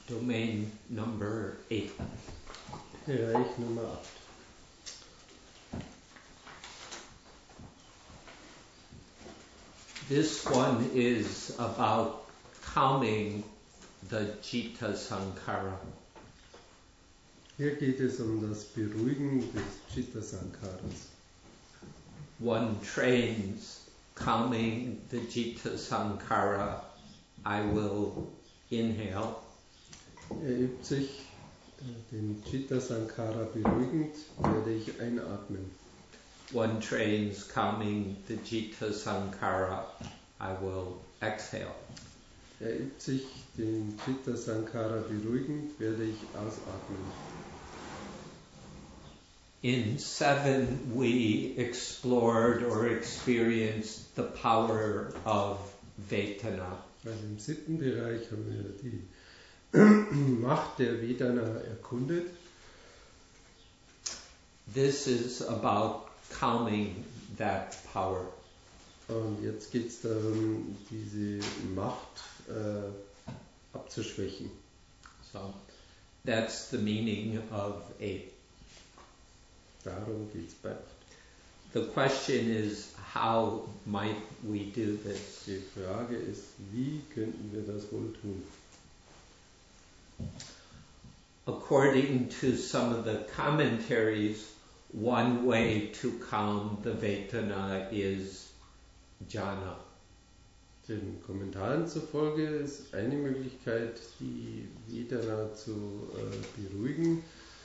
Domain number 8. Bereich Nummer 8. This one is about calming the Citta Sankhara. Hier geht es das Beruhigen des Citta Sankharas. One trains calming the Citta Sankhara. I will inhale. Übt sich, den Citta Sankhara beruhigend, werde ich einatmen. One trains calming the Citta Sankhara. I will exhale. Übt sich, den Citta Sankhara beruhigend, werde ich ausatmen. In 7, we explored or experienced the power of Vedana. Also im 7. Bereich haben wir die Macht der Vedana erkundet. This is about calming that power. Und jetzt geht es darum, diese Macht abzuschwächen. So that's the meaning of 8. Darum geht es bei 8. The question is, how might we do this? Die Frage ist, wie könnten wir das wohl tun? According to some of the commentaries, one way to calm the Vedana is jhana. Den Kommentaren zufolge ist eine Möglichkeit, die Vedana zu beruhigen,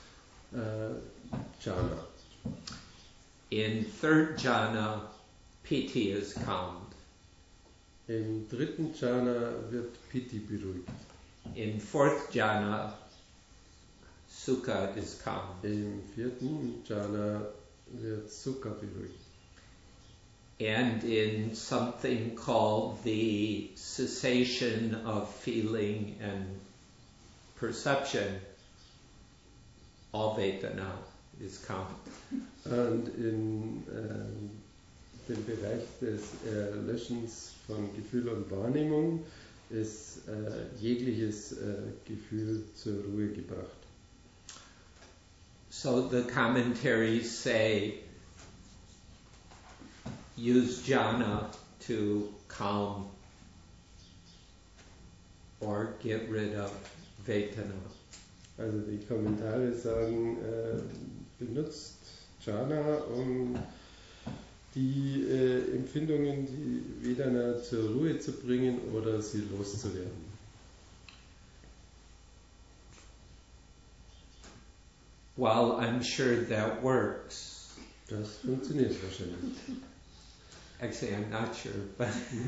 Jhana. In 3rd jhana, piti is calmed. Im 3. Jhana wird Piti beruhigt. In 4th jhana, sukha is calmed. Im 4. Jhana wird Sukha beruhigt. And in something called the cessation of feeling and perception, all Vedana is calmed. Und in dem Bereich des Erlöschens von Gefühl und Wahrnehmung ist jegliches Gefühl zur Ruhe gebracht. So the commentaries say, use jhana to calm or get rid of Vedana. Also die Kommentare sagen, benutzt Jhana, um die Empfindungen, die Vedana zur Ruhe zu bringen oder sie loszuwerden. Well, I'm sure that works. Das funktioniert wahrscheinlich. Actually, I'm not sure, but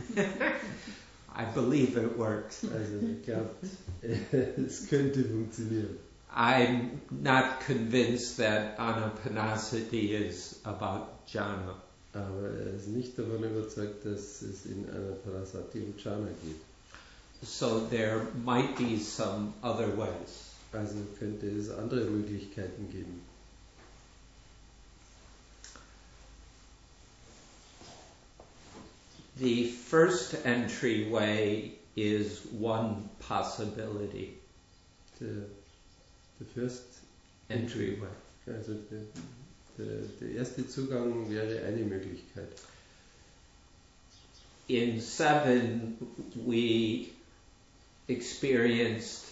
I believe it works. Also ich glaube, es könnte funktionieren. I'm not convinced that anapanasati is about jhana. Aber er ist nicht davon überzeugt, dass es in Anapanasati um Jhana geht. So there might be some other ways. Also könnte es andere Möglichkeiten geben. The first entryway is one possibility. Der first Entryway. Also der erste Zugang wäre eine Möglichkeit. In 7, we experienced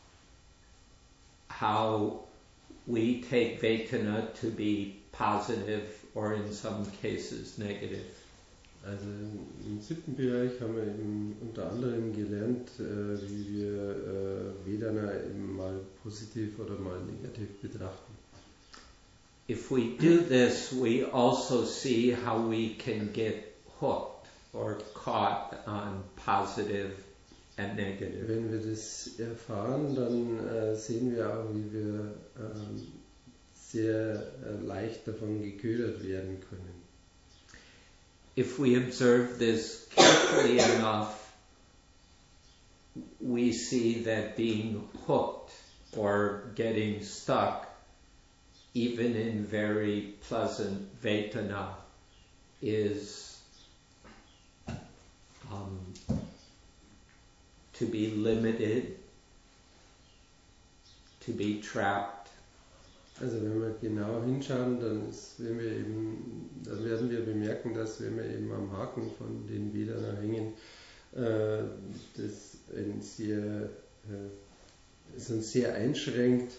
how we take Vedana to be positive or in some cases negative. Also im 7. Bereich haben wir eben unter anderem gelernt, wie wir Vedana eben mal positiv oder mal negativ betrachten. If we do this, we also see how we can get hooked or caught on positive and negative. Wenn wir das erfahren, dann sehen wir auch, wie wir sehr leicht davon geködert werden können. If we observe this carefully enough, we see that being hooked or getting stuck, even in very pleasant Vedana, is to be limited to be trapped. Also wenn wir genau hinschauen, dann werden wir bemerken, dass wenn wir eben am Haken von den Vedana hängen, das es uns sehr einschränkt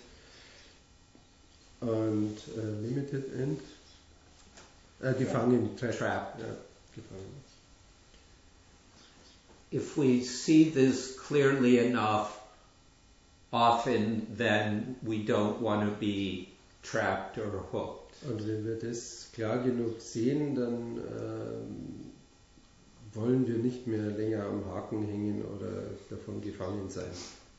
und limited and gefangen, Trapped. Ja, gefangen. If we see this clearly enough, often then we don't want to be trapped or hooked. Und wenn wir das klar genug sehen, dann wollen wir nicht mehr länger am Haken hängen oder davon gefangen sein.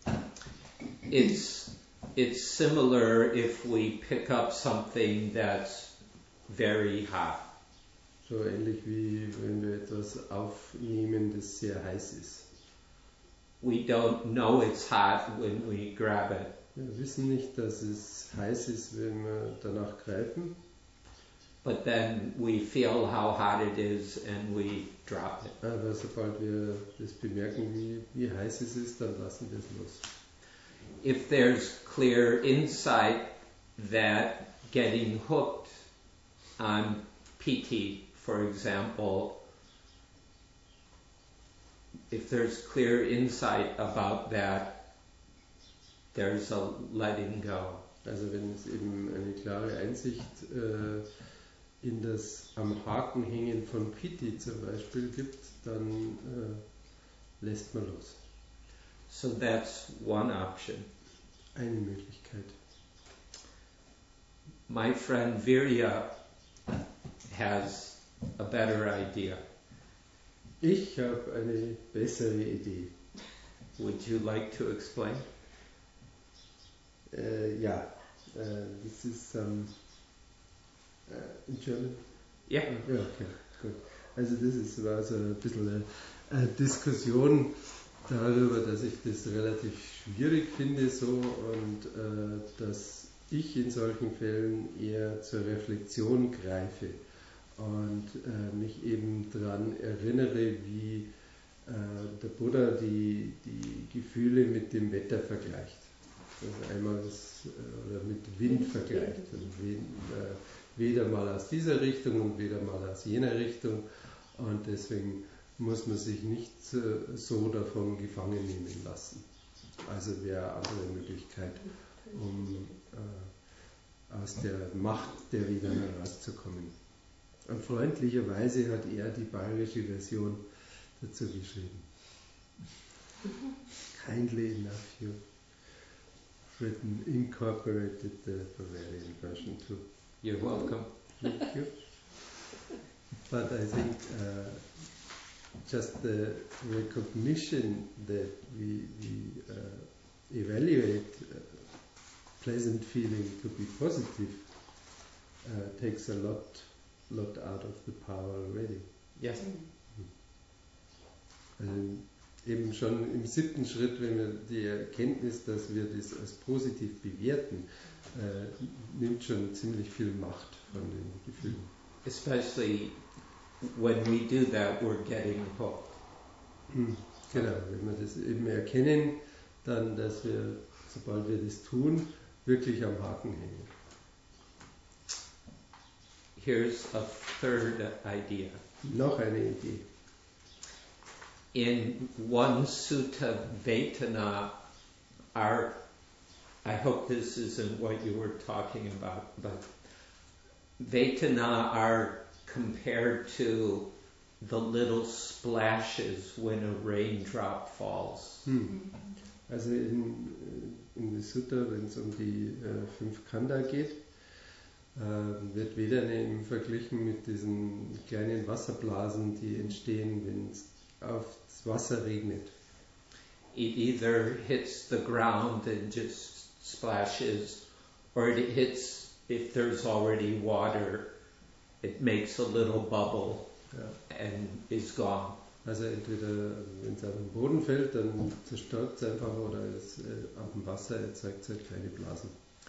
It's similar if we pick up something that's very hot. So ähnlich wie wenn wir etwas aufnehmen, das sehr heiß ist. We don't know it's hot when we grab it. Wir wissen nicht, dass es heiß ist, wenn wir danach greifen. But then we feel how hot it is and we drop it. Aber sobald wir das bemerken, wie heiß es ist, dann lassen wir es los. If there's clear insight that getting hooked on PT, for example, if there's clear insight about that, there's a letting go. Also wenn es eben eine klare Einsicht in das am Haken hängen von Piti zum Beispiel gibt, dann lässt man los. So that's one option. Eine Möglichkeit. My friend Virya has a better idea. Ich habe eine bessere Idee. Would you like to explain? Ja, this is in German? Yeah. Ja, okay, gut. Also das war so ein bisschen eine Diskussion darüber, dass ich das relativ schwierig finde so und dass ich in solchen Fällen eher zur Reflexion greife und mich eben daran erinnere, wie der Buddha die Gefühle mit dem Wetter vergleicht. Also einmal oder mit Wind vergleicht. Also weder mal aus dieser Richtung und weder mal aus jener Richtung. Und deswegen muss man sich nicht so davon gefangen nehmen lassen. Also wäre eine andere Möglichkeit, um aus der Macht der Vedana herauszukommen. Und freundlicherweise hat er die bayerische Version dazu geschrieben. Kindly enough, you written, incorporated the Bavarian version too. You're welcome. Thank you. But I think just the recognition that we evaluate pleasant feeling to be positive takes a lot out of the power already. Yes. Also eben schon im 7. Schritt, wenn wir die Erkenntnis, dass wir das als positiv bewerten, nimmt schon ziemlich viel Macht von den Gefühlen. Especially when we do that, we're getting hooked. Genau, wenn wir das eben erkennen, dann, dass wir, sobald wir das tun, wirklich am Haken hängen. Here's a third idea. Noch eine Idee. In one Sutta Vetana, I hope this isn't what you were talking about, but Vetana are compared to the little splashes when a raindrop falls. Also in der Sutta, wenn es um die 5 Khanda geht, wird Vedana eben verglichen mit diesen kleinen Wasserblasen, die entstehen, wenn es aufs Wasser regnet. It either hits the ground and just splashes, or it hits, if there's already water, it makes a little bubble and is gone. Also entweder, wenn es auf den Boden fällt, dann zerstäubt es einfach, oder es auf dem Wasser erzeugt es halt kleine Blasen.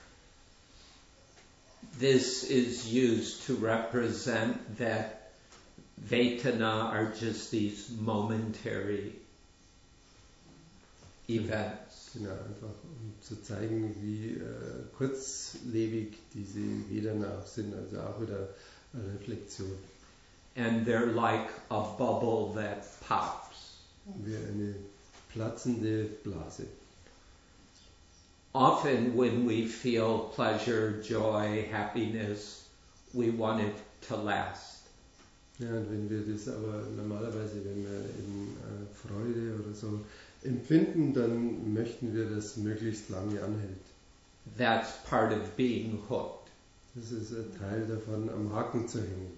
This is used to represent that Vetana are just these momentary events. Genau, einfach um zu zeigen, wie kurzlebig diese Vedana auch sind, also auch wieder eine Reflexion. And they're like a bubble that pops. Wie eine platzende Blase. Often when we feel pleasure, joy, happiness, we want it to last. Ja, und wenn wir das aber normalerweise, wenn wir eben Freude oder so empfinden, dann möchten wir, dass möglichst lange anhält. That's part of being hooked. Das ist ein Teil davon, am Haken zu hängen.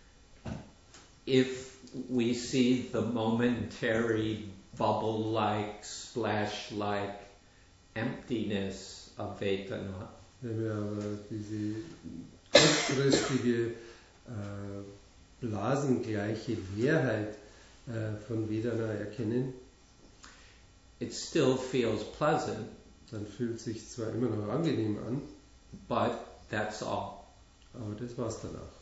If we see the momentary bubble-like, splash-like emptiness of Vedana, Wenn wir aber diese kurzfristige, blasengleiche Leerheit von Vedana erkennen, it still feels pleasant, dann fühlt es sich zwar immer noch angenehm an, but that's all. aber das war's dann auch.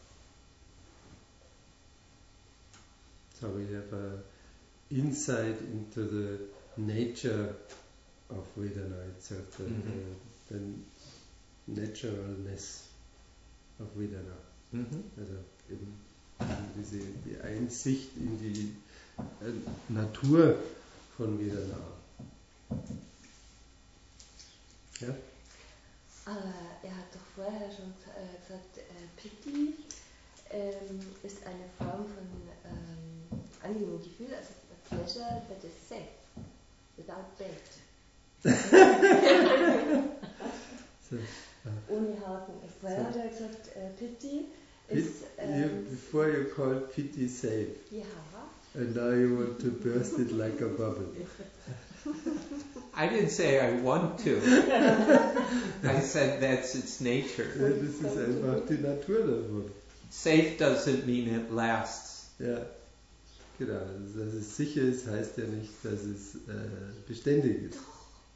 So we have an insight into the nature of Vedana itself, the naturalness of Vedana. Also eben die Einsicht in die Natur von Vedana. Ja? Aber er hat doch vorher schon gesagt, Piti ist eine Form von angenehmem Gefühl, also a pleasure that is safe, without bait. So, Ohne Haken. Vorher hat er gesagt, Piti ist... before you called pity safe, ja. and now you want to burst it like a bubble. I didn't say I want to. I said that's its nature. Ja, das ist einfach die Natur davon. Safe doesn't mean it lasts. Ja, genau. Dass es sicher ist, heißt ja nicht, dass es beständig ist.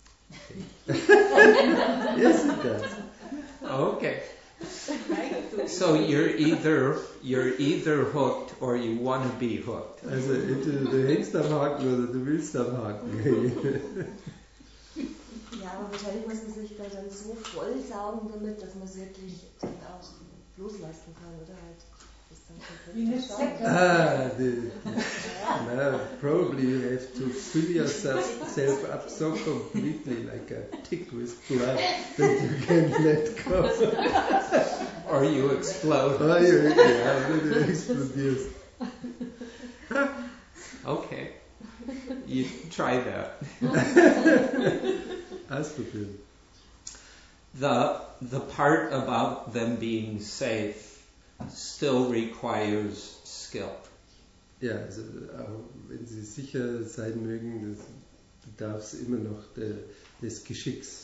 Yes, it does. Okay. So you're either hooked or you want to be hooked. Also entweder du hängst am Haken oder du willst am Haken hängen. Ja, aber wahrscheinlich muss man sich da dann so vollsaugen damit, dass man es wirklich dann auch loslassen kann, oder halt. Wie eine Säcke. No, probably you have to fill yourself up so completely like a tick with blood that you can let go. Or you explode. Oh, yeah, du explodierst. Okay. You try that. Ausprobieren. The part about them being safe still requires skill. Ja, also auch wenn sie sicher sein mögen, das bedarf es immer noch des Geschicks.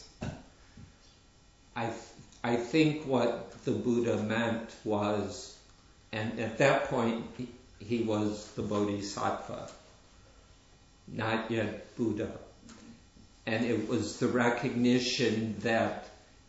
I think what the Buddha meant was, and at that point he was the Bodhisattva, not yet Buddha. And it was the recognition that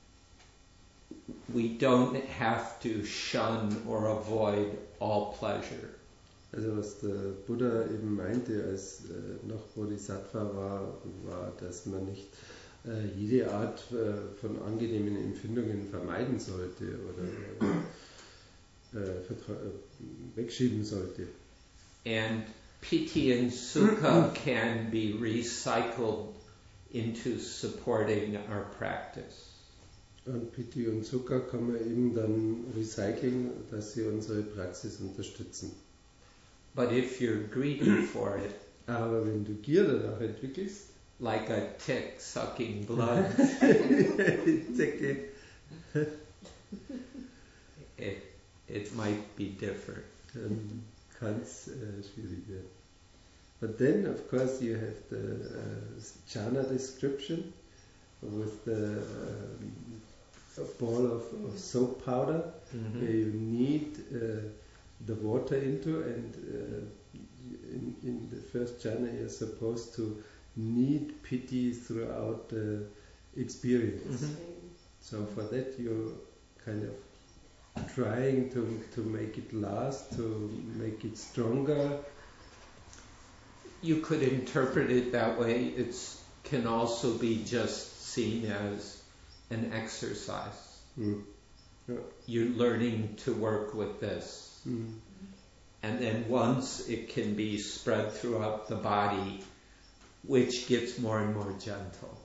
we don't have to shun or avoid all pleasure. Also was der Buddha eben meinte, als noch Bodhisattva war, dass man nicht jede Art von angenehmen Empfindungen vermeiden sollte oder wegschieben sollte. And piti and sukha can be recycled into supporting our practice. Und Piti und Sukha kann man eben dann recyceln, dass sie unsere Praxis unterstützen. But if you're greedy for it, Aber wenn du Gier danach entwickelst, like a tick sucking blood, it might be different. dann kann es schwierig werden. But then, of course, you have the jhana description with the ball of soap powder, where you knead the water into, and in the first jhana you're supposed to knead piti throughout the experience. So for that you're kind of trying to make it last, to make it stronger. You could interpret it that way. It's can also be just seen as an exercise. Ja. You're learning to work with this. And then once it can be spread throughout the body, which gets more and more gentle.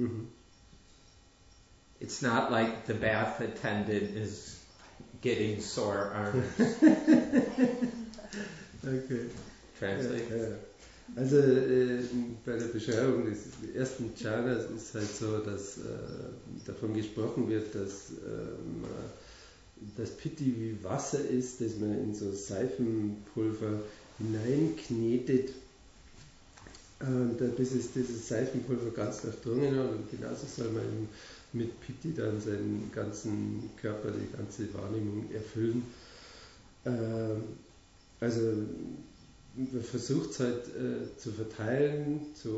It's not like the bath attendant is getting sore arms. Okay. Translate. Ja. Also bei der Beschreibung des ersten Jhanas ist halt so, dass davon gesprochen wird, dass das Piti wie Wasser ist, das man in so Seifenpulver hineinknetet, bis es dieses Seifenpulver ganz durchdrungen hat. Und genauso soll man eben mit Piti dann seinen ganzen Körper, die ganze Wahrnehmung erfüllen. Also man versucht es halt zu verteilen,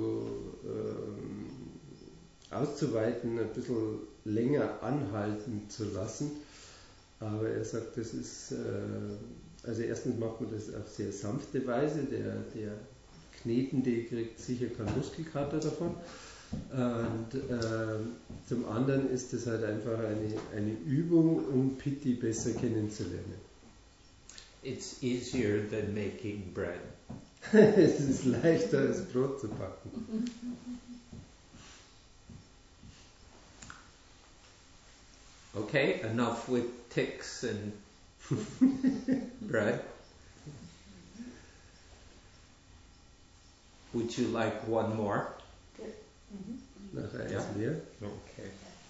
auszuweiten, ein bisschen länger anhalten zu lassen. Aber er sagt, das ist, also erstens macht man das auf sehr sanfte Weise, der Knetende kriegt sicher keinen Muskelkater davon. Und zum anderen ist es halt einfach eine Übung, um Piti besser kennenzulernen. It's easier than making bread. Es ist leichter als Brot zu backen. Okay, enough with ticks and bread. Would you like one more? Nach eins Ja. mehr. Okay.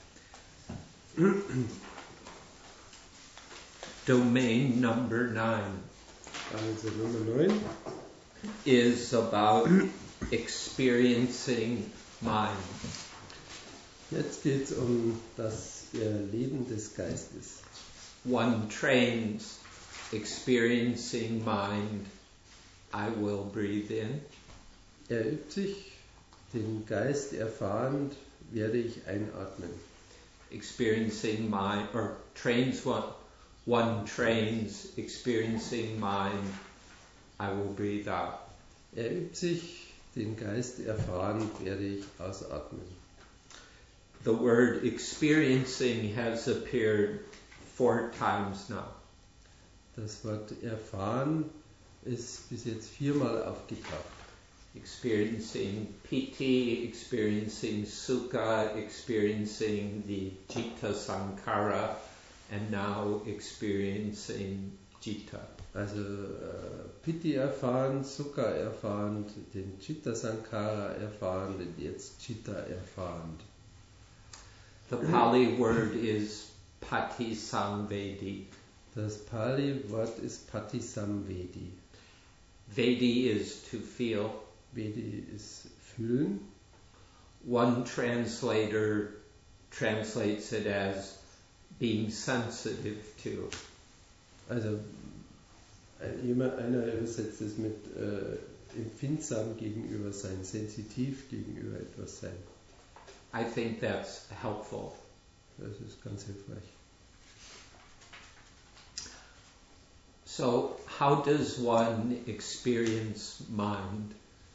Domain number 9 Also Nummer 9. is about experiencing mind. Jetzt geht es um das Erleben des Geistes. One trains experiencing mind, I will breathe in. Übt sich, den Geist erfahrend, werde ich einatmen. Experiencing mind, or trains one trains experiencing mind, I will breathe out. Übt sich, den Geist erfahrend, werde ich ausatmen. The word experiencing has appeared 4 times now. Das Wort erfahren ist bis jetzt 4-mal aufgetaucht. Experiencing piti, experiencing sukha, experiencing the citta sankhara, and now experiencing citta. Also Piti erfahren, Sukha erfahren, den Citta Sankhara erfahren und jetzt Citta erfahren. The Pali word is patisamvedi. Das Pali-Wort ist Patisamvedi. Vedi is to feel. Vedi ist fühlen. One translator translates it as being sensitive to. Also einer übersetzt es mit empfindsam gegenüber sein, sensitiv gegenüber etwas sein. I think that's helpful. Das ist ganz hilfreich. So, how does one experience mind?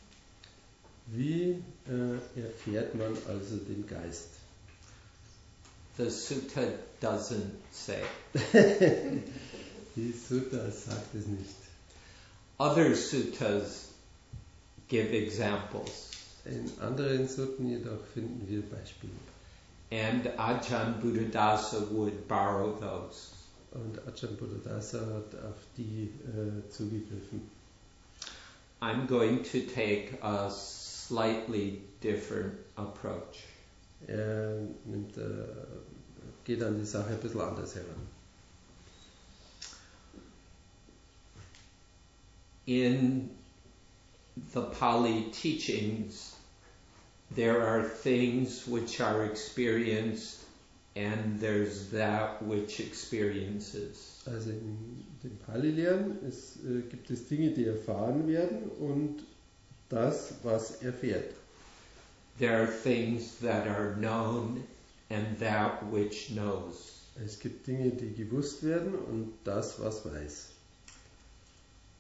Wie erfährt man also den Geist? The sutta doesn't say. Die Sutta sagt es nicht. Other suttas give examples. In anderen Sutten jedoch finden wir Beispiele. And Ajahn Buddhadasa would borrow those. Und Ajahn Buddhadasa hat auf die zugegriffen. I'm going to take a slightly different approach. Geht an die Sache ein bisschen anders heran. In the Pali teachings, there are things which are experienced and there's that which experiences. Also in den Pali-Lehren gibt es Dinge, die erfahren werden und das, was erfährt. There are things that are known and that which knows. Es gibt Dinge, die gewusst werden und das, was weiß.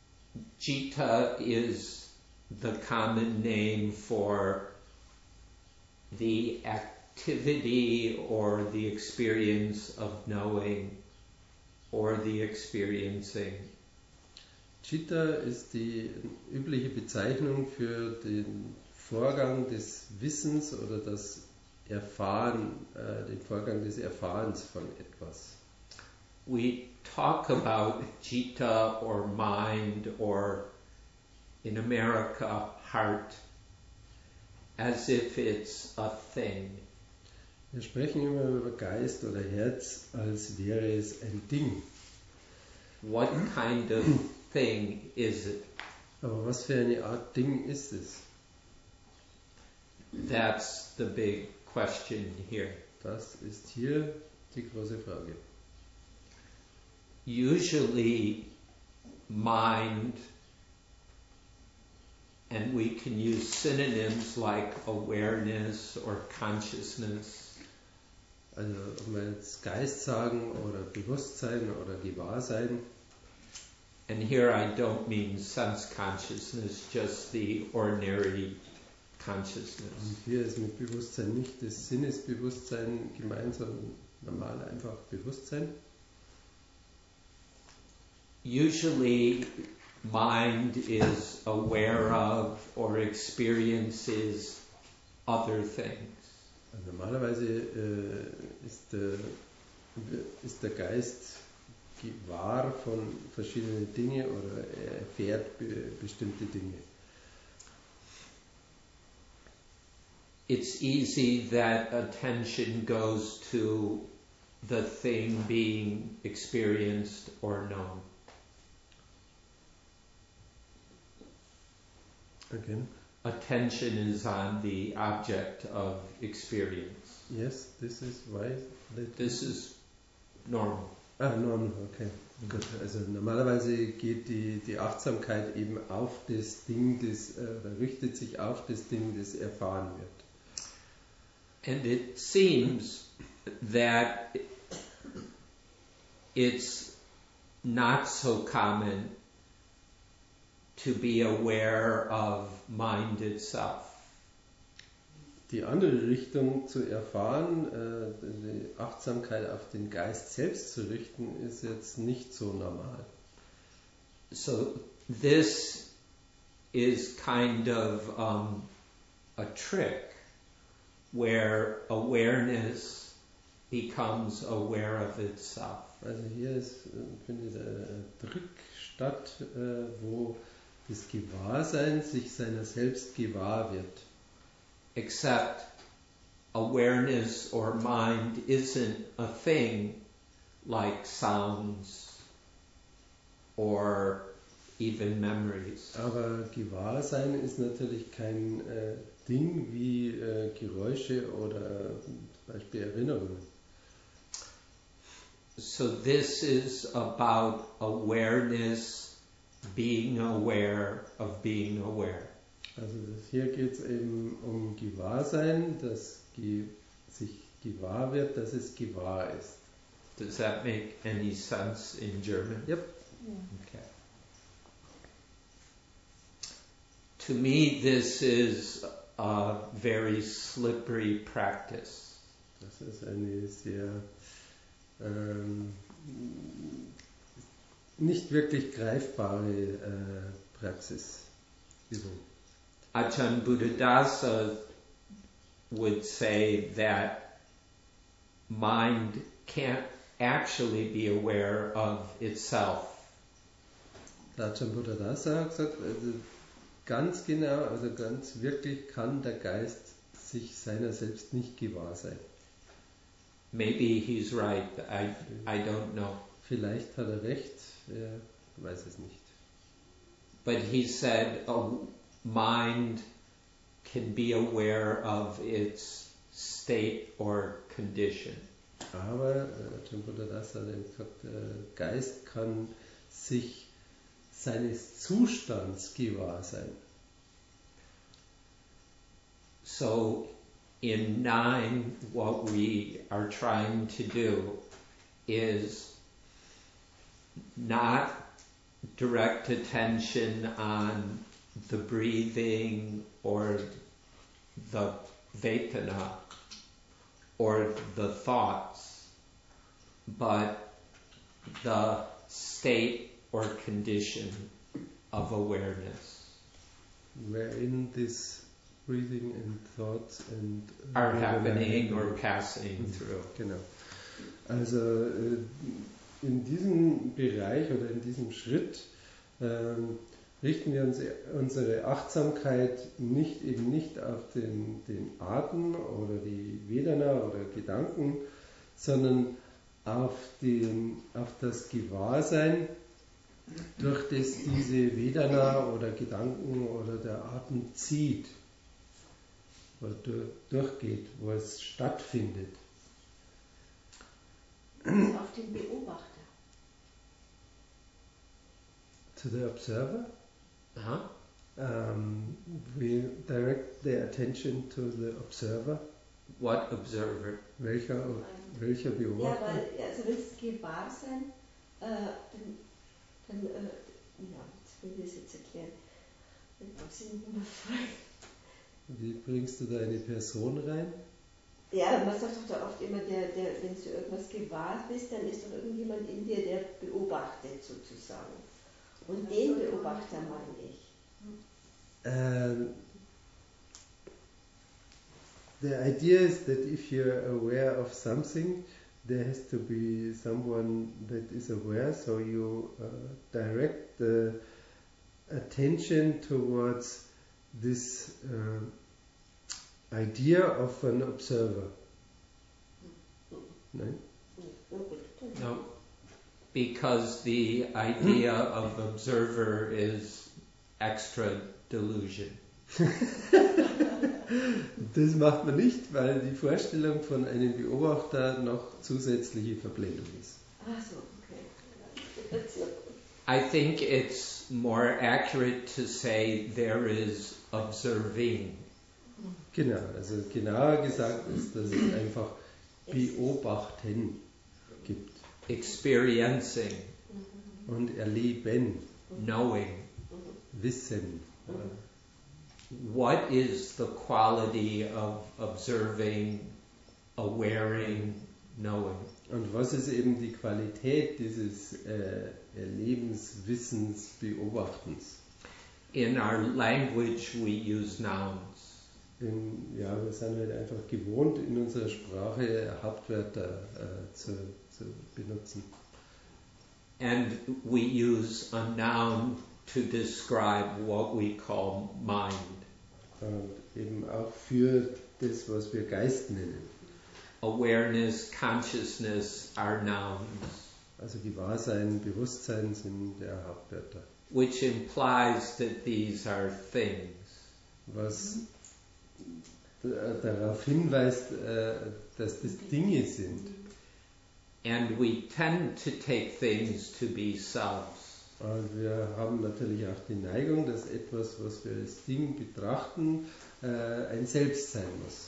Citta is the common name for the activity or the experience of knowing or the experiencing. Citta ist die übliche Bezeichnung für den Vorgang des Wissens oder das Erfahren, den Vorgang des Erfahrens von etwas. We talk about citta or mind or in America heart as if it's a thing. Wir sprechen immer über Geist oder Herz, als wäre es ein Ding. What kind of thing is it? Aber was für eine Art Ding ist es? That's the big question here. Das ist hier die große Frage. Usually mind, and we can use synonyms like awareness or consciousness. Also ob wir jetzt Geist sagen oder Bewusstsein oder Gewahrsein. And here I don't mean sense consciousness, just the ordinary consciousness. Und hier ist mit Bewusstsein nicht das Sinnesbewusstsein gemeint, sondern normal einfach Bewusstsein. Usually mind is aware of or experiences other things. Also normalerweise ist der Geist gewahr von verschiedenen Dingen oder er erfährt bestimmte Dinge. It's easy that attention goes to the thing being experienced or known. Again? Attention is on the object of experience. Yes, this is why. This is normal. Normal, okay. Gut, also normalerweise geht die Achtsamkeit eben auf das Ding, richtet sich auf das Ding, das erfahren wird. And it seems that it's not so common to be aware of mind itself. Die andere Richtung zu erfahren, die Achtsamkeit auf den Geist selbst zu richten, ist jetzt nicht so normal. So this is kind of a trick where awareness becomes aware of itself. Also hier findet ein Trick statt, wo das Gewahrsein sich seiner selbst gewahr wird. Except awareness or mind isn't a thing like sounds or even memories. Aber Gewahrsein ist natürlich kein Ding wie Geräusche oder zum Beispiel Erinnerungen. So this is about awareness, being aware of being aware. Also hier geht es eben um Gewahrsein, dass sich gewahr wird, dass es gewahr ist. Does that make any sense in German? Yep. Okay. To me, this is a very slippery practice. Das ist eine sehr nicht wirklich greifbare Praxis. Ajahn Buddhadasa would say that mind can't actually be aware of itself. Ajahn Buddhadasa hat gesagt, also ganz genau, also ganz wirklich kann der Geist sich seiner selbst nicht gewahr sein. Maybe he's right, I don't know. Vielleicht hat er recht, er weiß es nicht. But he said a mind can be aware of its state or condition. Aber Ajahn Buddhadasa hat gesagt, der Geist kann sich seines Zustands gewahr sein. So in 9, what we are trying to do is not direct attention on the breathing or the Vedana or the thoughts, but the state or condition of awareness wherein this breathing and thoughts and are happening or passing through. Genau. Also in diesem Bereich oder in diesem Schritt richten wir unsere Achtsamkeit eben nicht auf den Atem oder die Vedana oder Gedanken, sondern auf das Gewahrsein, durch das diese Vedana oder Gedanken oder der Atem zieht oder durchgeht, wo es stattfindet. Auf den Beobachter. To the observer, Uh-huh. We direct the attention to the observer. What observer? Welcher Ja, Beobachter? weil, also wenn es Gewahrsein, dann ja, jetzt will ich das jetzt erklären. Dann muss ich nicht mehr fragen. Wie bringst du da eine Person rein? Ja, man sagt doch da oft immer, wenn du irgendwas gewahr bist, dann ist doch irgendjemand in dir, der beobachtet sozusagen. Und den Beobachter meine ich. The idea is that if you're aware of something, there has to be someone that is aware, so you direct the attention towards this idea of an observer. No? No, because the idea of observer is extra delusion. Das macht man nicht, weil die Vorstellung von einem Beobachter noch zusätzliche Verblendung ist. Ach so, okay. I think it's more accurate to say there is observing. Genau, also genauer gesagt ist, dass es einfach Beobachten gibt. Experiencing, Und erleben, knowing. wissen. What is the quality of observing, awareing, knowing? Und was ist eben die Qualität dieses Erlebens, Wissens, Beobachtens? In our language we use nouns. Wir sind halt einfach gewohnt, in unserer Sprache Hauptwörter zu benutzen. And we use a noun to describe what we call mind. Und eben auch für das, was wir Geist nennen. Awareness, consciousness are nouns. Also Gewahrsein, Bewusstsein sind der Hauptwörter. Which implies that these are things. Was darauf hinweist, dass das Dinge sind. And we tend to take things to be selves. Und wir haben natürlich auch die Neigung, dass etwas, was wir als Ding betrachten, ein Selbst sein muss.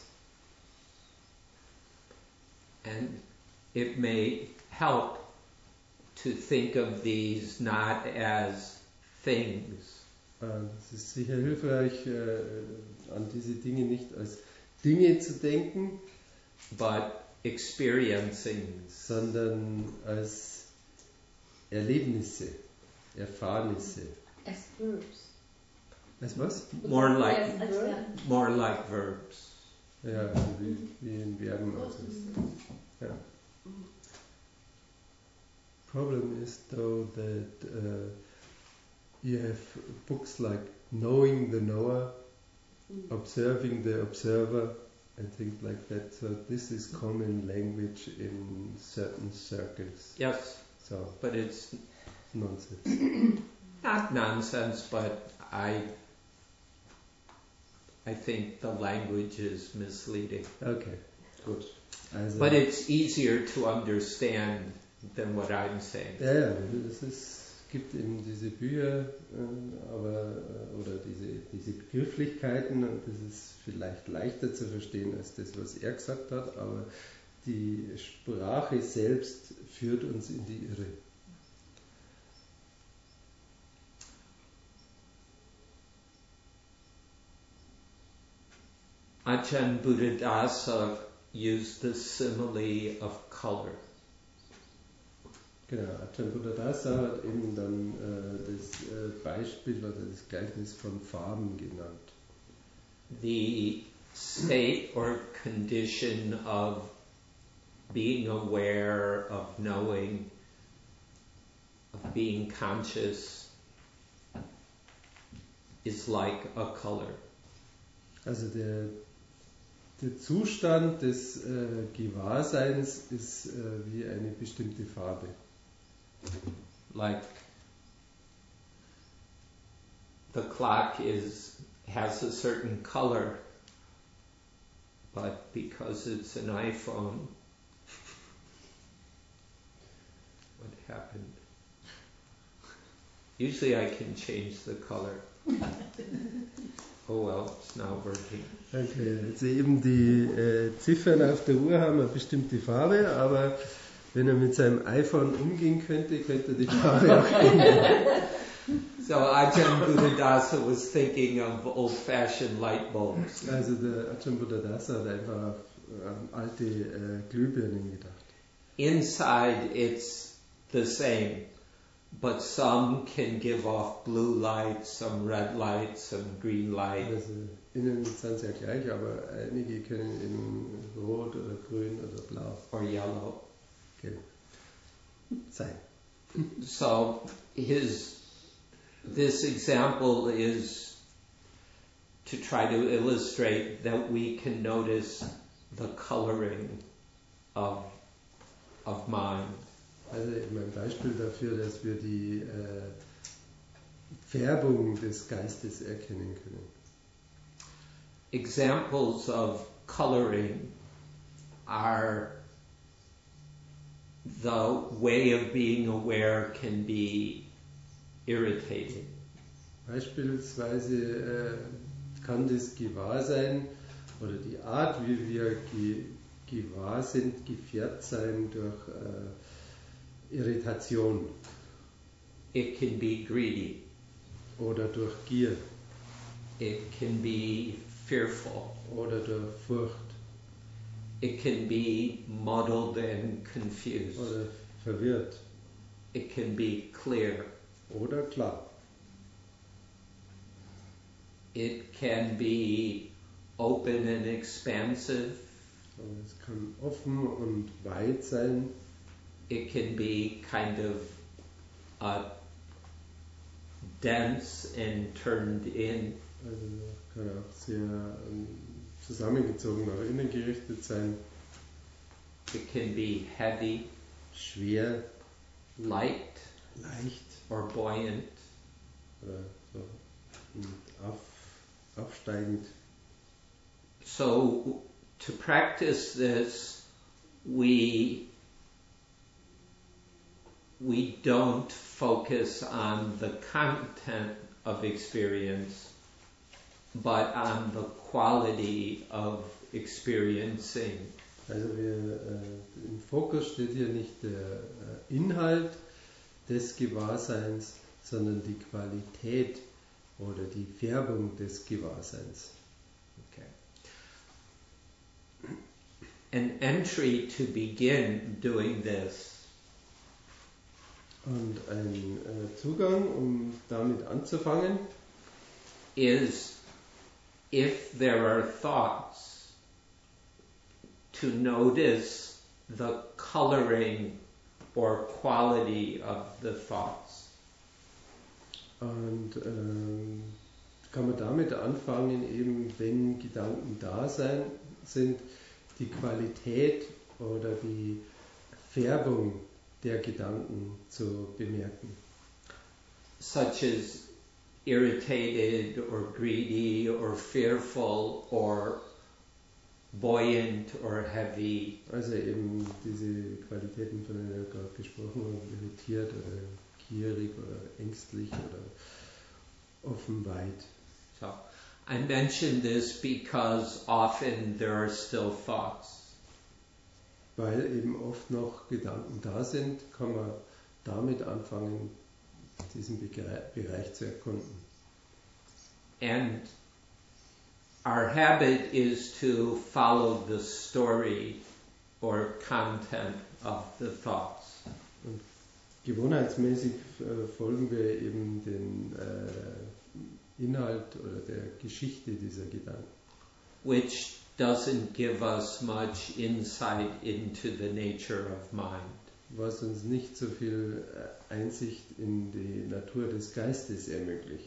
And it may help to think of these not as things, Es ist sicher hilfreich, an diese Dinge nicht als Dinge zu denken, but experiencing. sondern als Erlebnisse, Erfahrnisse. As verbs. Als was? More like As verbs. more like verbs. Ja, also wie in Verben. Also ja. Problem is though that you have books like Knowing the Knower, Observing the Observer, and things like that. So this is common language in certain circles. Yes, So but it's nonsense. not nonsense, but I think the language is misleading. Okay, gut. Also, But it's easier to understand than what I'm saying. ja, es gibt eben diese Bücher, oder diese Begrifflichkeiten, und das ist vielleicht leichter zu verstehen als das, was er gesagt hat, aber die Sprache selbst führt uns in die Irre. Ajahn Buddhadasa used the simile of color. Genau, Ajahn Buddhadasa hat eben dann das Beispiel oder das Gleichnis von Farben genannt. The state or condition of being aware, of knowing, of being conscious is like a color. Also der Zustand des Gewahrseins ist wie eine bestimmte Farbe. Like the clock has a certain color, but because it's an iPhone, what happened? Usually I can change the color. Oh well, it's now working. Okay, also eben die Ziffern auf der Uhr haben eine bestimmte Farbe, aber wenn er mit seinem iPhone umgehen könnte, könnte er die Farbe auch ändern. So Ajahn Buddhadasa was thinking of old-fashioned light bulbs. Also der Ajahn Buddhadasa hat einfach an alte Glühbirnen gedacht. Inside it's the same, but some can give off blue light, some red light, some green light. Also innen sind sie ja gleich, aber einige können eben rot oder grün oder blau Or yellow. sein. So this example is to try to illustrate that we can notice the coloring of mind. Also eben ein Beispiel dafür, dass wir die Färbung des Geistes erkennen können. Examples of coloring are the way of being aware can be irritating. Beispielsweise kann das Gewahrsein oder die Art, wie wir gewahr sind, gefärbt sein durch Irritation It can be greedy. oder durch Gier It can be fearful. oder durch Furcht It can be muddled and confused. oder verwirrt It can be clear. oder klar. It can be open and expansive. Aber es kann offen und weit sein. It can be kind of dense and turned in. Also kann auch sehr zusammengezogen nach innen gerichtet sein. It can be heavy, Schwer, light, leicht or buoyant. oder so aufsteigend. So to practice this, we don't focus on the content of experience, but on the quality of experiencing. Also im Fokus steht hier nicht der Inhalt des Gewahrseins, sondern die Qualität oder die Färbung des Gewahrseins. Okay. An entry to begin doing this Und ein Zugang, um damit anzufangen, is if there are thoughts, to notice the coloring or quality of the thoughts. und kann man damit anfangen, eben wenn Gedanken da sind, die Qualität oder die Färbung der Gedanken zu bemerken. Such as irritated or greedy or fearful or buoyant or heavy. Also eben diese Qualitäten, von denen wir gerade gesprochen haben, irritiert oder gierig oder ängstlich oder offen weit. So I mention this because often there are still thoughts. Weil eben oft noch Gedanken da sind, kann man damit anfangen, diesen Bereich zu erkunden. And our habit is to follow the story or content of the thoughts. Gewohnheitsmäßig folgen wir eben den Inhalt oder der Geschichte dieser Gedanken, which doesn't give us much insight into the nature of mind. was uns nicht so viel Einsicht in die Natur des Geistes ermöglicht.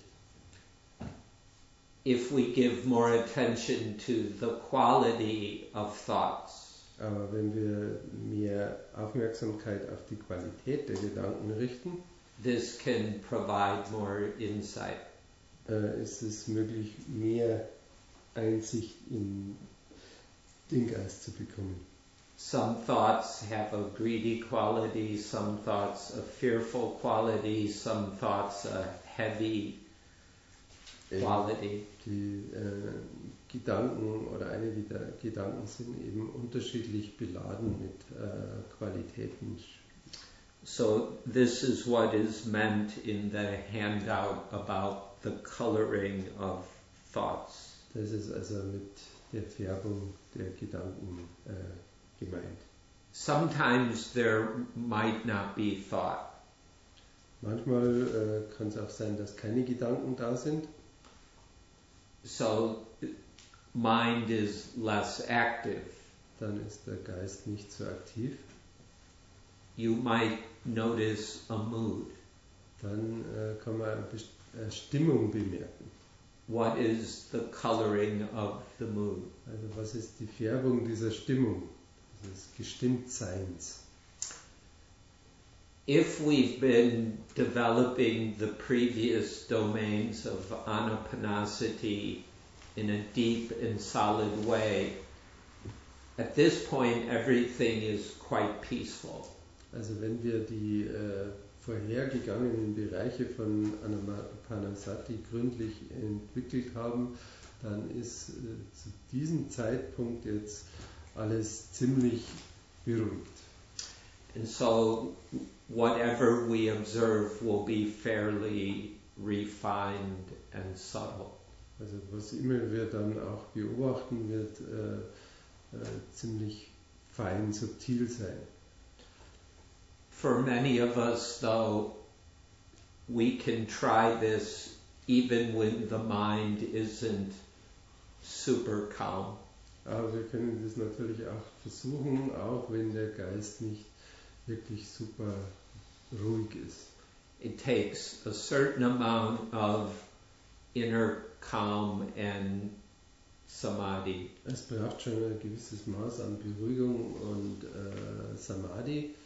If we give more attention to the quality of thoughts, Aber wenn wir mehr Aufmerksamkeit auf die Qualität der Gedanken richten, this can provide more insight. ist es möglich, mehr Einsicht in den Geist zu bekommen. Some thoughts have a greedy quality, some thoughts a fearful quality, some thoughts a heavy quality. Die Gedanken oder einige der Gedanken sind eben unterschiedlich beladen mit Qualitäten. So this is what is meant in the handout about the coloring of thoughts. Das ist also mit der Färbung der Gedanken gemeint. Sometimes there might not be thought. Manchmal kann es auch sein, dass keine Gedanken da sind. So mind is less active. Dann ist der Geist nicht so aktiv. You might notice a mood. Dann kann man eine Stimmung bemerken. What is the coloring of the mood? Also was ist die Färbung dieser Stimmung, dieses Gestimmtseins? If we've been developing the previous domains of anapanasati in a deep and solid way, at this point everything is quite peaceful. Also wenn wir die vorhergegangenen Bereiche von Anapanasati gründlich entwickelt haben, dann ist zu diesem Zeitpunkt jetzt alles ziemlich beruhigt. And so whatever we observe will be fairly refined and subtle. Also was immer wir dann auch beobachten, wird ziemlich fein, subtil sein. For many of us, though, we can try this even when the mind isn't super calm. Aber wir können das natürlich auch versuchen, auch wenn der Geist nicht wirklich super ruhig ist. It takes a certain amount of inner calm and samadhi. Es braucht schon ein gewisses Maß an Beruhigung und Samadhi.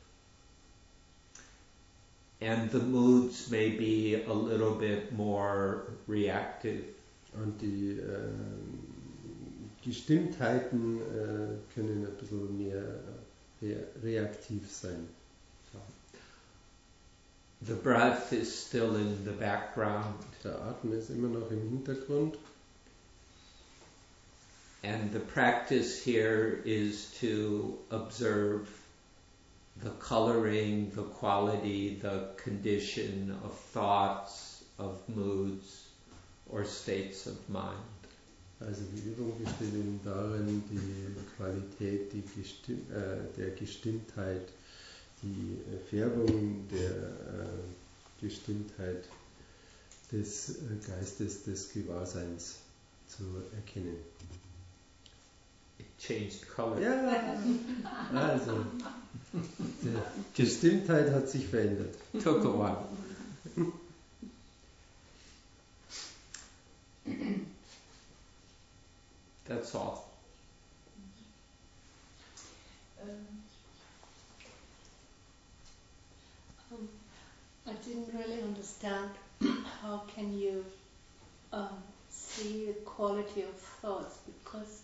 And the moods may be a little bit more reactive. Und die Gestimmtheiten können ein bisschen mehr reaktiv sein. The breath is still in the background. Der Atem ist immer noch im Hintergrund. And the practice here is to observe the coloring, the quality, the condition of thoughts, of moods, or states of mind. Also die Übung besteht eben darin, die Qualität der Gestimmtheit, die Färbung der Gestimmtheit des Geistes, des Gewahrseins zu erkennen. It changed color. Ja, also die Gestimmtheit hat sich verändert. Took a while. That's all. I didn't really understand how can you see the quality of thoughts, because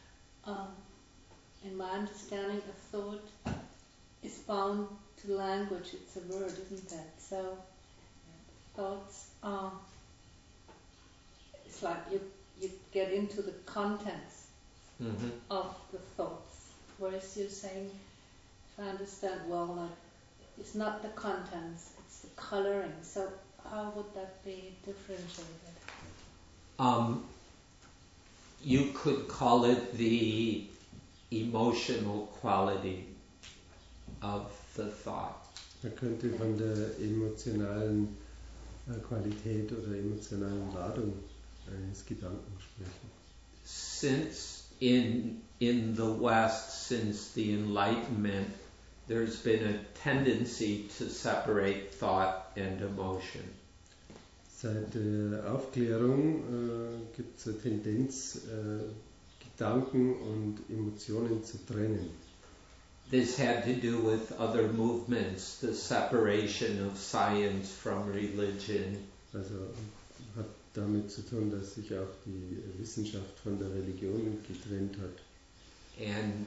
in my understanding a thought is bound to language, it's a word, isn't that? So thoughts are, it's like you get into the contents of the thoughts, whereas you're saying, if I understand well, that it's not the contents, it's the coloring. So how would that be differentiated? you could call it the emotional quality of the thought. Man könnte von der emotionalen Qualität oder emotionalen Ladung eines Gedanken sprechen. Since in the West, since the Enlightenment, there's been a tendency to separate thought and emotion. Seit der Aufklärung gibt es eine Tendenz, Gedanken und Emotionen zu trennen. This had to do with other movements, the separation of science from religion. Also hat damit zu tun, dass sich auch die Wissenschaft von der Religion getrennt hat. And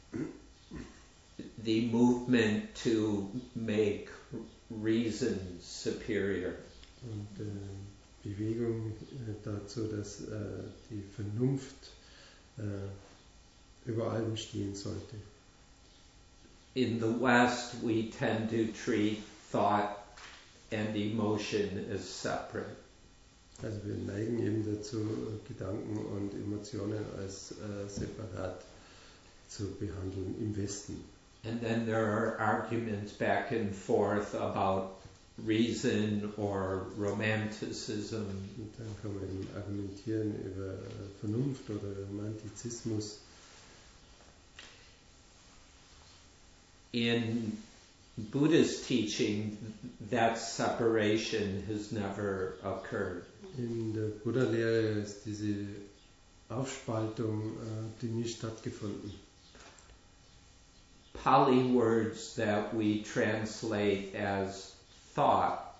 the movement to make reason superior. Und Bewegung dazu, dass die Vernunft über allem stehen sollte. In the West, we tend to treat thought and emotion as separate. Also wir neigen eben dazu, Gedanken und Emotionen als separat zu behandeln im Westen. And then there are arguments back and forth about reason or romanticism. Und dann kann man eben argumentieren über Vernunft oder Romantizismus. In Buddhist teaching, that separation has never occurred. In der Buddha-Lehre ist diese Aufspaltung die nie stattgefunden. Pali words that we translate as thought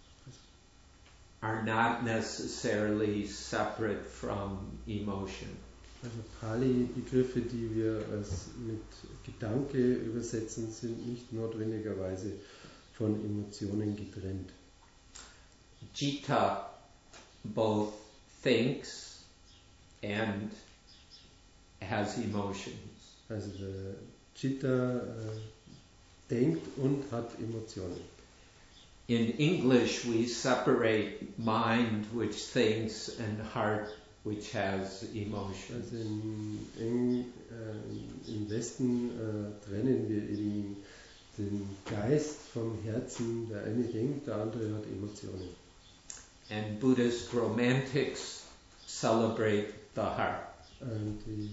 are not necessarily separate from emotion. Also Pali-Begriffe, die wir als mit Gedanke übersetzen, sind nicht notwendigerweise von Emotionen getrennt. Citta both thinks and has emotions. Also der Citta denkt und hat Emotionen. In English, we separate mind, which thinks, and heart, which has emotions. Also im Westen trennen wir eben den Geist vom Herzen. Der eine denkt, der andere hat Emotionen. And Buddhist romantics celebrate the heart. Und die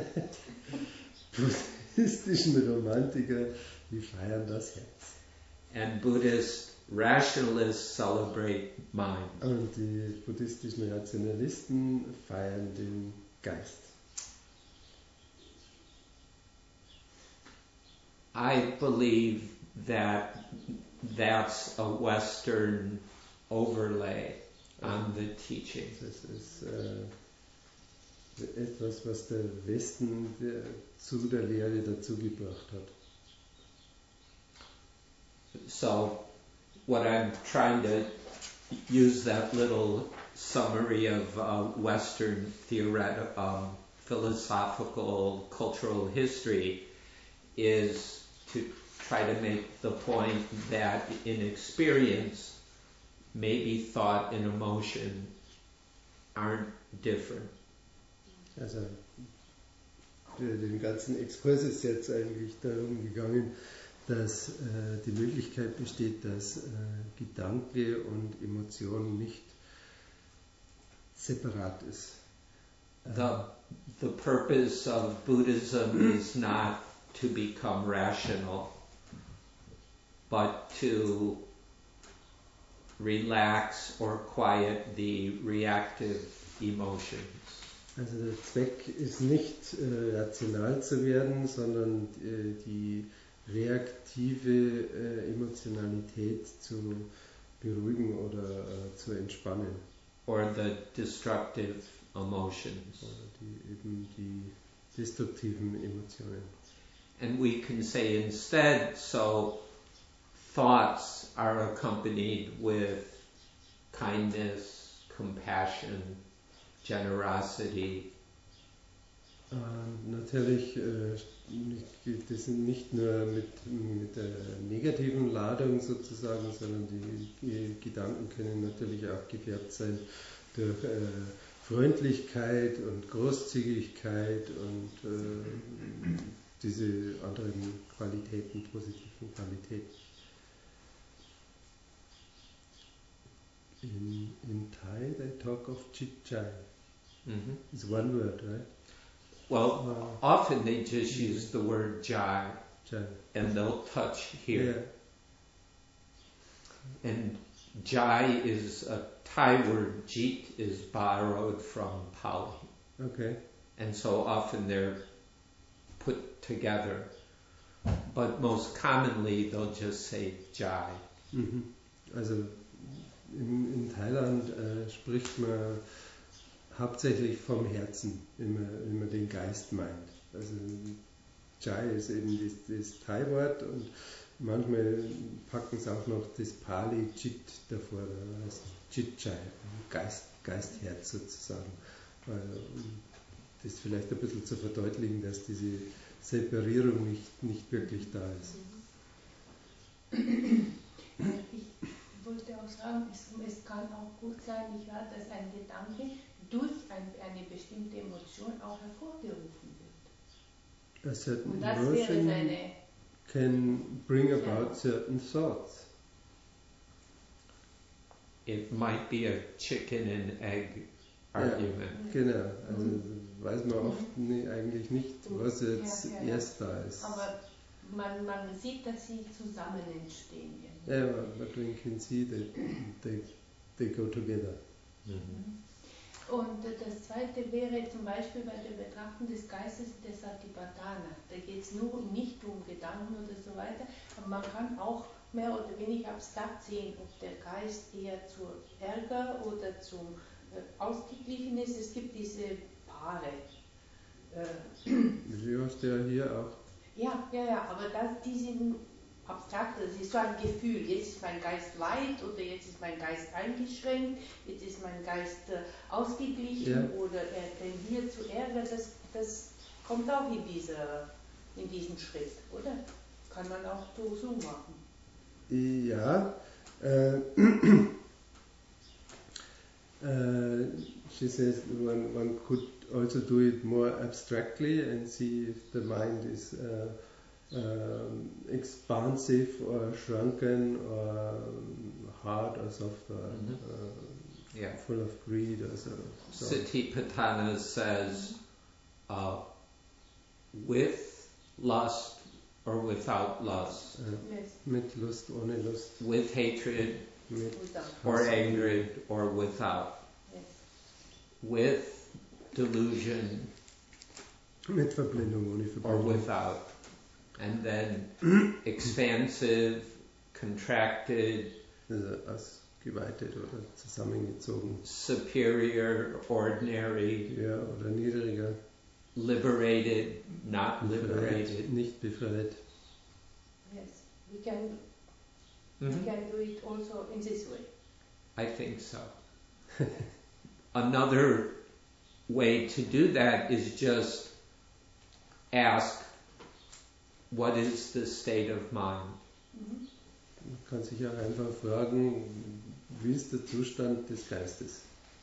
buddhistischen Romantiker, die feiern das Herz. And Buddhist rationalists celebrate mind. Und die buddhistischen Rationalisten feiern den Geist. I believe that that's a Western overlay on the teaching. Das ist etwas, was der Westen zu der Lehre dazugebracht hat. So what I'm trying to use that little summary of Western theoretical, philosophical, cultural history is to try to make the point that in experience, maybe thought and emotion aren't different. Also den ganzen Exkurs ist jetzt eigentlich darum gegangen, dass die Möglichkeit besteht, dass Gedanke und Emotion nicht separat ist. The purpose of Buddhism is not to become rational, but to relax or quiet the reactive emotions. Also der Zweck ist nicht rational zu werden, sondern die reaktive Emotionalität zu beruhigen oder zu entspannen. Or the destructive emotions. Oder eben die destruktiven Emotionen. And we can say instead, so thoughts are accompanied with kindness, compassion, generosity. Natürlich geht es nicht nur mit der negativen Ladung sozusagen, sondern die Gedanken können natürlich auch gefärbt sein durch Freundlichkeit und Großzügigkeit und diese anderen Qualitäten, positiven Qualitäten. In Thai, they talk of chit chai. Mm-hmm. It's one word, right? Well, often they just use the word jai, Chai. and they'll touch here. Yeah. And jai is a Thai word. Jit is borrowed from Pali. Okay. And so often they're put together. But most commonly they'll just say jai. Mhm. Also in Thailand spricht man hauptsächlich vom Herzen, wenn man den Geist meint. Also Chai ist eben das Thai-Wort und manchmal packen sie auch noch das Pali Chit davor, das heißt Chit Chai, Geistherz sozusagen. Um das vielleicht ein bisschen zu verdeutlichen, dass diese Separierung nicht wirklich da ist. Ich wollte auch sagen, es kann auch gut sein, nicht wahr, dass ein Gedanke durch eine bestimmte Emotion auch hervorgerufen wird. A certain Und das wäre emotion seine... can bring about certain thoughts. It might be a chicken and egg argument. Genau, also weiß man oft eigentlich nicht, was jetzt erst da ist. Aber man sieht, dass sie zusammen entstehen. Yeah, but we can see that they go together. Mhm. Und das zweite wäre zum Beispiel bei der Betrachtung des Geistes der Satipatthana. Da geht es nur nicht um Gedanken oder so weiter, aber man kann auch mehr oder weniger abstrakt sehen, ob der Geist eher zu Ärger oder zum Ausgeglichen ist. Es gibt diese Paare. Du hast ja hier auch. Ja, aber die sind abstrakt, das ist so ein Gefühl, jetzt ist mein Geist weit oder jetzt ist mein Geist eingeschränkt, jetzt ist mein Geist ausgeglichen oder er tendiert zu Ärger, das kommt auch in diesen Schritt, oder? Kann man auch so machen. Ja, she says one could also do it more abstractly and see if the mind is expansive or shrunken or hard or soft or full of greed or so. Satipatthana says with lust or without lust, mit Lust, ohne Lust, with hatred mit or anger or without, with delusion mit Verblendung, ohne or Verblendung. without, and then expansive, contracted, Also ausgeweitet oder zusammengezogen. superior, ordinary, Ja, oder niedriger, liberated, not befreit, liberated. nicht befreit. Yes, we can do it also in this way. I think so. Another way to do that is just ask, what is the state of mind? Man kann sich auch einfach fragen, wie ist der Zustand des Geistes?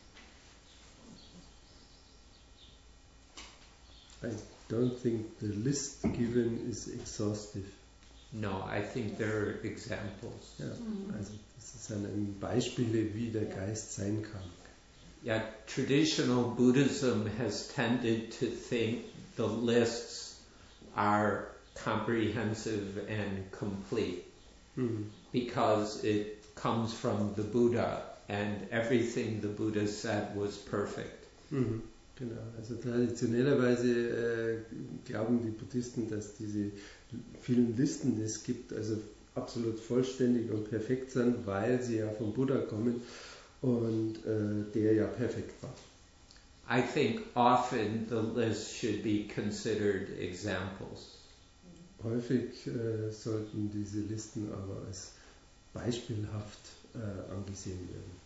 I don't think the list given is exhaustive. No, I think there are examples. Ja, also das sind Beispiele, wie der Geist sein kann. Yeah, traditional Buddhism has tended to think the lists are comprehensive and complete because it comes from the Buddha and everything the Buddha said was perfect. Genau, also traditionellerweise glauben die Buddhisten, dass diese vielen Listen, die es gibt, also absolut vollständig und perfekt sind, weil sie ja vom Buddha kommen und der ja perfekt war. I think often the list should be considered examples. Häufig sollten diese Listen aber als beispielhaft angesehen werden.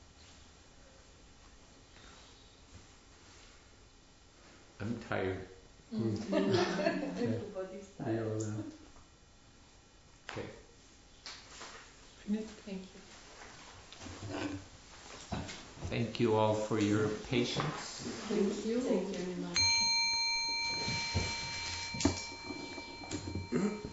I'm tired. Everybody's tired. Okay. Thank you. thank you all for your patience. Thank you Thank you. very much.